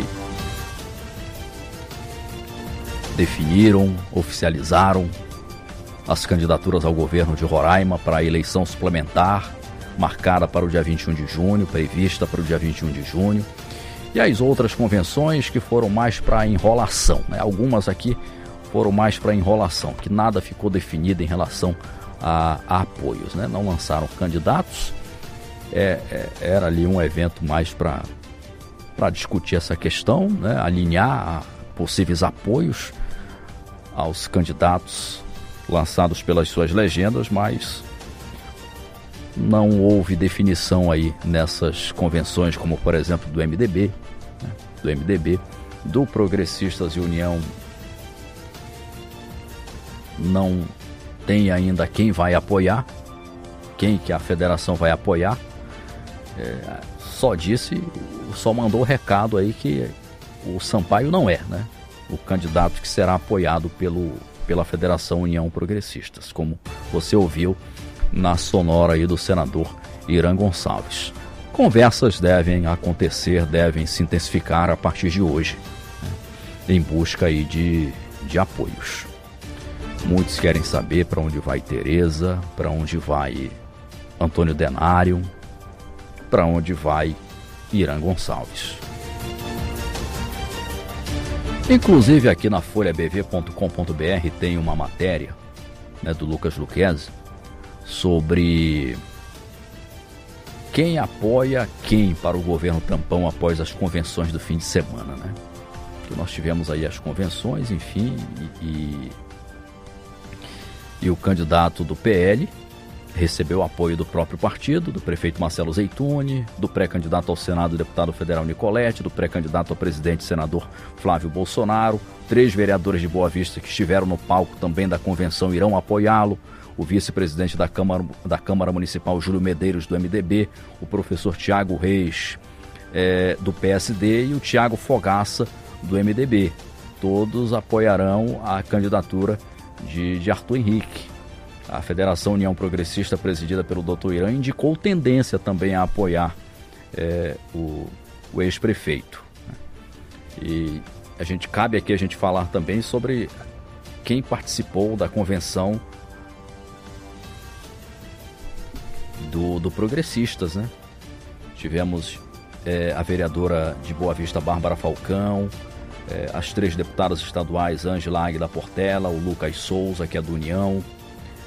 definiram, oficializaram as candidaturas ao governo de Roraima para a eleição suplementar, marcada para o dia vinte e um de junho, prevista para o dia vinte e um de junho, e as outras convenções que foram mais para enrolação, né? Algumas aqui foram mais para enrolação, que nada ficou definido em relação a, a apoios, né? Não lançaram candidatos, é, é, era ali um evento mais para para discutir essa questão, né? Alinhar possíveis apoios aos candidatos lançados pelas suas legendas, mas não houve definição aí nessas convenções, como por exemplo do M D B, né? do M D B, do Progressistas e União. Não tem ainda quem vai apoiar, quem que a federação vai apoiar. É, só disse, só mandou o recado aí que o Sampaio não é, né, o candidato que será apoiado pelo, pela Federação União Progressistas, como você ouviu na sonora aí do senador Irã Gonçalves. Conversas devem acontecer, devem se intensificar a partir de hoje, né, em busca aí de, de apoios. Muitos querem saber para onde vai Tereza, para onde vai Antônio Denário, para onde vai Irã Gonçalves. Inclusive aqui na folha b v ponto com ponto b r tem uma matéria, né, do Lucas Luquezzi sobre quem apoia quem para o governo tampão após as convenções do fim de semana, né? Que nós tivemos aí as convenções, enfim, e, e, e o candidato do P L recebeu apoio do próprio partido, do prefeito Marcelo Zeituni, do pré-candidato ao Senado, deputado federal Nicolete, do pré-candidato ao presidente, senador Flávio Bolsonaro. Três vereadores de Boa Vista que estiveram no palco também da convenção irão apoiá-lo. O vice-presidente da Câmara, da Câmara Municipal, Júlio Medeiros, do M D B, o professor Tiago Reis, é, do P S D, e o Tiago Fogaça, do M D B. Todos apoiarão a candidatura de, de Arthur Henrique. A Federação União Progressista, presidida pelo doutor Irã, indicou tendência também a apoiar é, o, o ex-prefeito. E a gente, cabe aqui a gente falar também sobre quem participou da convenção do, do Progressistas, né? Tivemos é, a vereadora de Boa Vista, Bárbara Falcão, é, as três deputadas estaduais, Ângela Águida Portela, o Lucas Souza, que é do União,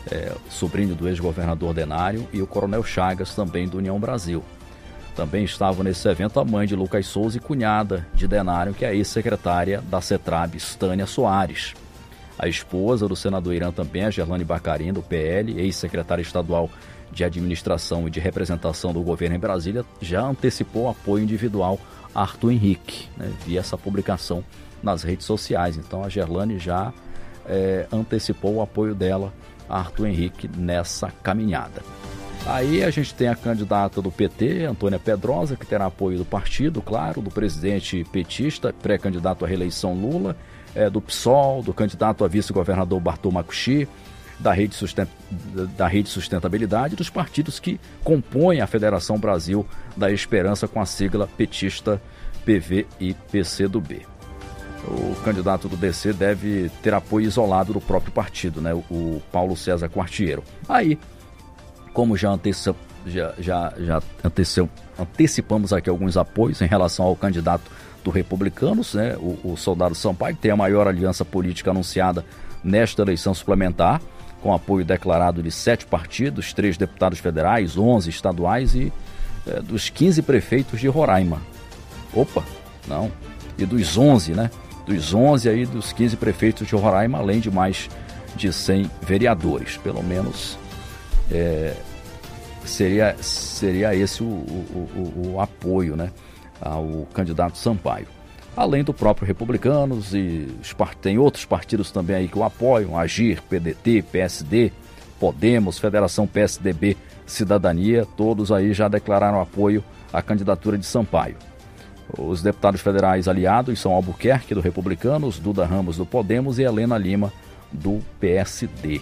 é, sobrinho do ex-governador Denário, e o Coronel Chagas, também do União Brasil. Também estavam nesse evento a mãe de Lucas Souza e cunhada de Denário, que é a ex-secretária da CETRAB, Stânia Soares. A esposa do senador Irã também, a Gerlane Bacarin, do P L, ex-secretária estadual de Administração e de Representação do governo em Brasília, já antecipou apoio individual a Arthur Henrique, né, via essa publicação nas redes sociais. Então a Gerlane já é, antecipou o apoio dela a Arthur Henrique nessa caminhada. Aí a gente tem a candidata do P T, Antônia Pedrosa, que terá apoio do partido, claro, do presidente petista, pré-candidato à reeleição Lula, é, do P SOL, do candidato a vice-governador Bartô Macuxi, da Rede, Sustent... da Rede Sustentabilidade, dos partidos que compõem a Federação Brasil da Esperança, com a sigla petista P V e P C do B. O candidato do D C deve ter apoio isolado do próprio partido, né? O Paulo César Quartiero. Aí, como já, anteci... já, já, já anteci... antecipamos aqui alguns apoios em relação ao candidato do Republicanos, né? O, o Soldado Sampaio, que tem a maior aliança política anunciada nesta eleição suplementar, com apoio declarado de sete partidos, três deputados federais, onze estaduais e é, dos quinze prefeitos de Roraima. Opa, não. E dos onze, né? Dos onze aí, dos quinze prefeitos de Roraima, além de mais de cem vereadores. Pelo menos é, seria, seria esse o, o, o, o apoio, né, ao candidato Sampaio. Além do próprio Republicanos, e os, tem outros partidos também aí que o apoiam, Agir, P D T, P S D, Podemos, Federação P S D B, Cidadania, todos aí já declararam apoio à candidatura de Sampaio. Os deputados federais aliados são Albuquerque, do Republicanos, Duda Ramos, do Podemos, e Helena Lima, do P S D.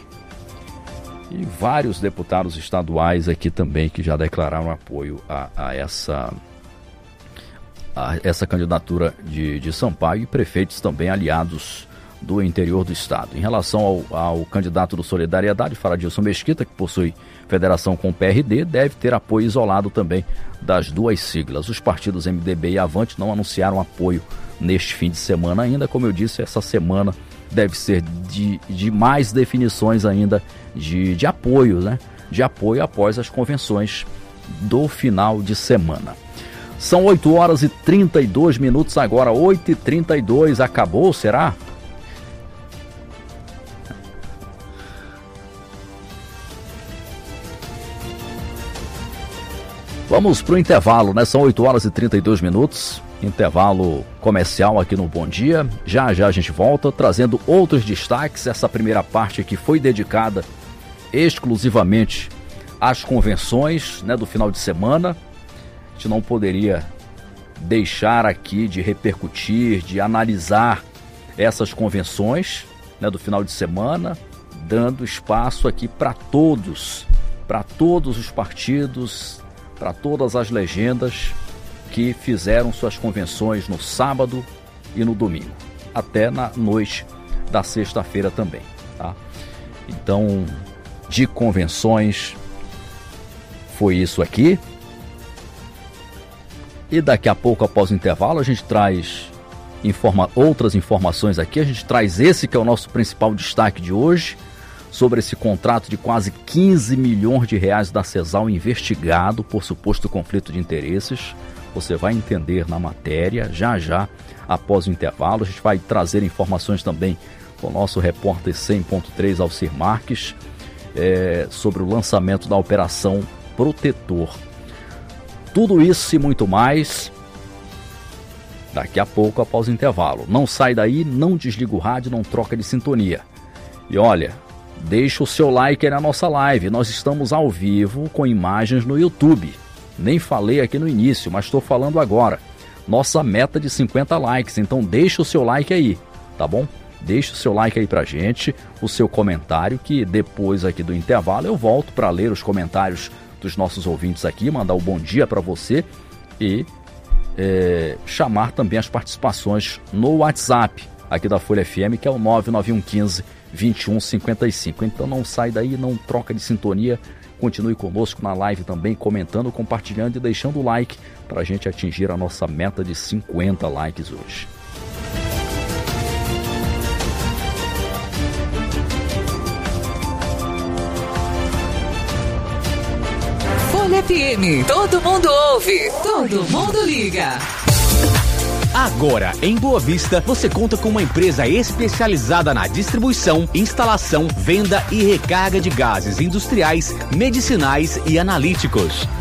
E vários deputados estaduais aqui também que já declararam apoio a, a essa... essa candidatura de, de Sampaio, e prefeitos também aliados do interior do estado. Em relação ao, ao candidato do Solidariedade, Faradilson Mesquita, que possui federação com o P R D, deve ter apoio isolado também das duas siglas. Os partidos M D B e Avante não anunciaram apoio neste fim de semana ainda. Como eu disse, essa semana deve ser de, de mais definições ainda de, de apoio, né? De apoio após as convenções do final de semana. São oito horas e trinta e dois minutos agora, oito e trinta e dois. Acabou, será? Vamos para o intervalo, né? São oito horas e trinta e dois minutos. Intervalo comercial aqui no Bom Dia. Já já a gente volta trazendo outros destaques. Essa primeira parte aqui foi dedicada exclusivamente às convenções, né, do final de semana. A gente não poderia deixar aqui de repercutir, de analisar essas convenções, né, do final de semana, dando espaço aqui para todos, para todos os partidos, para todas as legendas que fizeram suas convenções no sábado e no domingo, até na noite da sexta-feira também, tá? Então, de convenções, foi isso aqui. E daqui a pouco, após o intervalo, a gente traz informa- outras informações aqui. A gente traz esse que é o nosso principal destaque de hoje, sobre esse contrato de quase quinze milhões de reais da CESAL investigado por suposto conflito de interesses. Você vai entender na matéria, já já, após o intervalo. A gente vai trazer informações também com o nosso repórter cem ponto três, Alcir Marques, é, sobre o lançamento da Operação Protetor. Tudo isso e muito mais daqui a pouco, após o intervalo. Não sai daí, não desliga o rádio, não troca de sintonia. E olha, deixa o seu like aí na nossa live. Nós estamos ao vivo com imagens no YouTube. Nem falei aqui no início, mas estou falando agora. Nossa meta de cinquenta likes, então deixa o seu like aí, tá bom? Deixa o seu like aí pra gente, o seu comentário, que depois aqui do intervalo eu volto para ler os comentários dos nossos ouvintes aqui, mandar o bom dia para você e é, chamar também as participações no WhatsApp aqui da Folha F M, que é o nove nove um um cinco, dois um cinco cinco. Então não sai daí, não troca de sintonia, continue conosco na live também, comentando, compartilhando e deixando o like para a gente atingir a nossa meta de cinquenta likes hoje. Folha F M. Todo mundo ouve, todo mundo liga. Agora, em Boa Vista, você conta com uma empresa especializada na distribuição, instalação, venda e recarga de gases industriais, medicinais e analíticos.